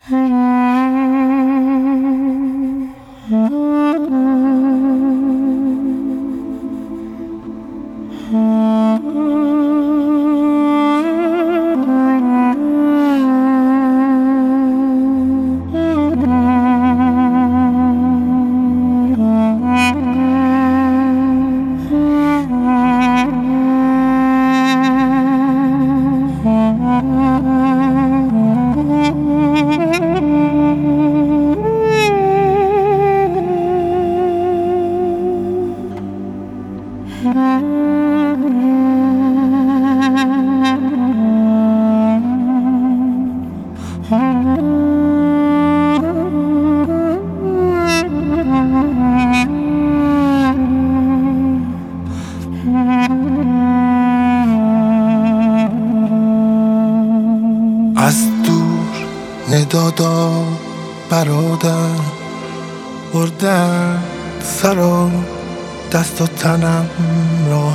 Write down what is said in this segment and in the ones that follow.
از دور ندادا برادر بردن سر و دست و تنم را،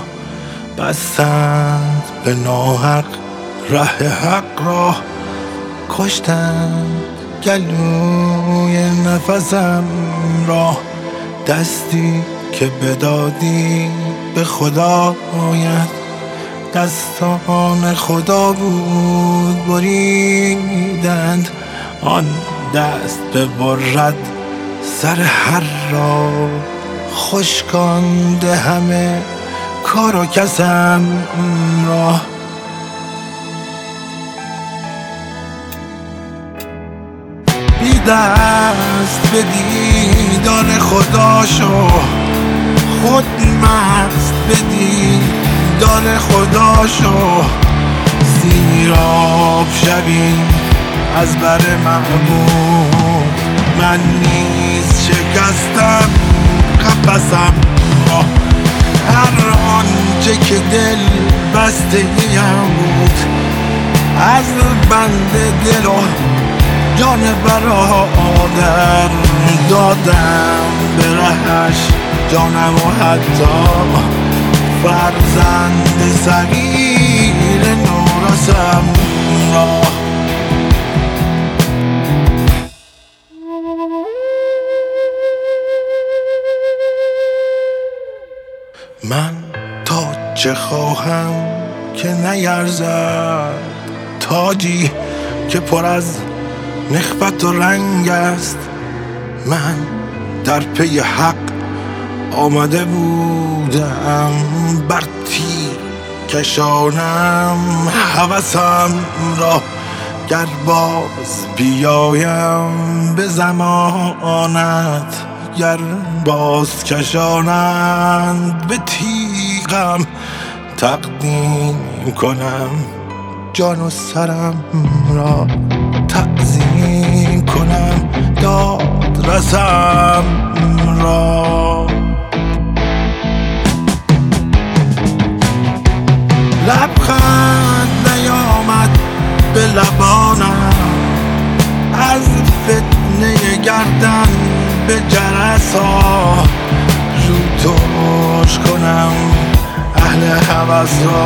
بستند به ناحق ره حق را، کشتند گلوی نفسم را. دستی که بدادی به خدا آید، دستان خدا بود بریدند. آن دست ببرد سر هر را، خشکانده همه کار و کسم را. بی دست به دیدار خدا شو، خود مست به دیدار خدا شو. سیراب شوی از بر محبوب، من نیز شکستم قفسم را. هر آنچه که دل بسته ایم بود، از بند دل و جان برادر دادم به رهش جانم و حتی فرزند صغیر نورسم را. من تا چه خواهم که نیرزد، تاجی که پر از نخوت و رنگ است. من در پی حق آمده بودم، بر تیر کشانم هوسم را. گر باز بیایم به زمانت، گر باز کشانند به تیغم، تقدیم کنم جان و سرم را. تعظیم کنم داد رسم را. لبخند نیامد به لبانم، از فتنه گردن به جرس ها. رو توش کنم اهل هوس را،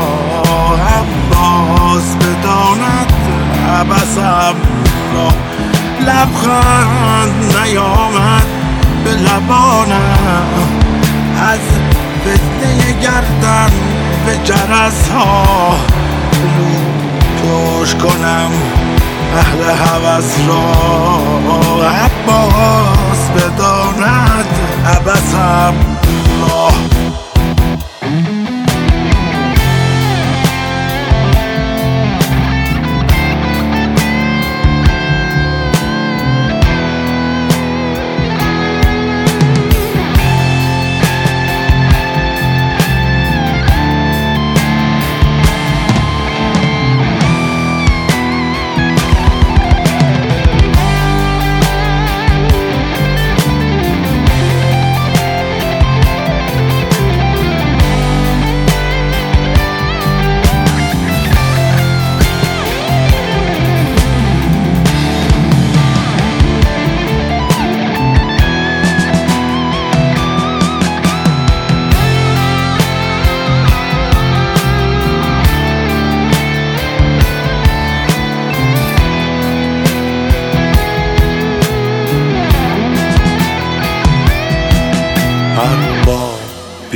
عباس بداند عبسم را. لبخند نیامد به لبانم، از فتنه گردن به جرس ها. رو توش کنم اهل هوس را، عباس بداند عبسم را.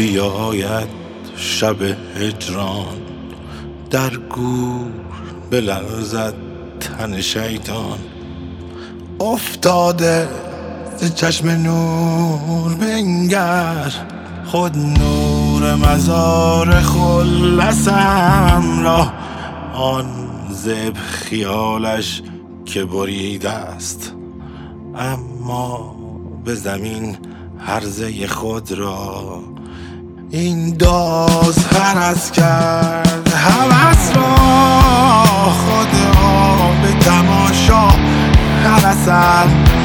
بیاید شب هجران، در گور بلرزد تن شیطان. افتاده ز چشم نور بنگر، خود نور مزار خلصم را. آن زب خیالش که بریده است، اما به زمین هرزه خود را. این داز هرس کرد هوس را، خود را به تماشا هرسم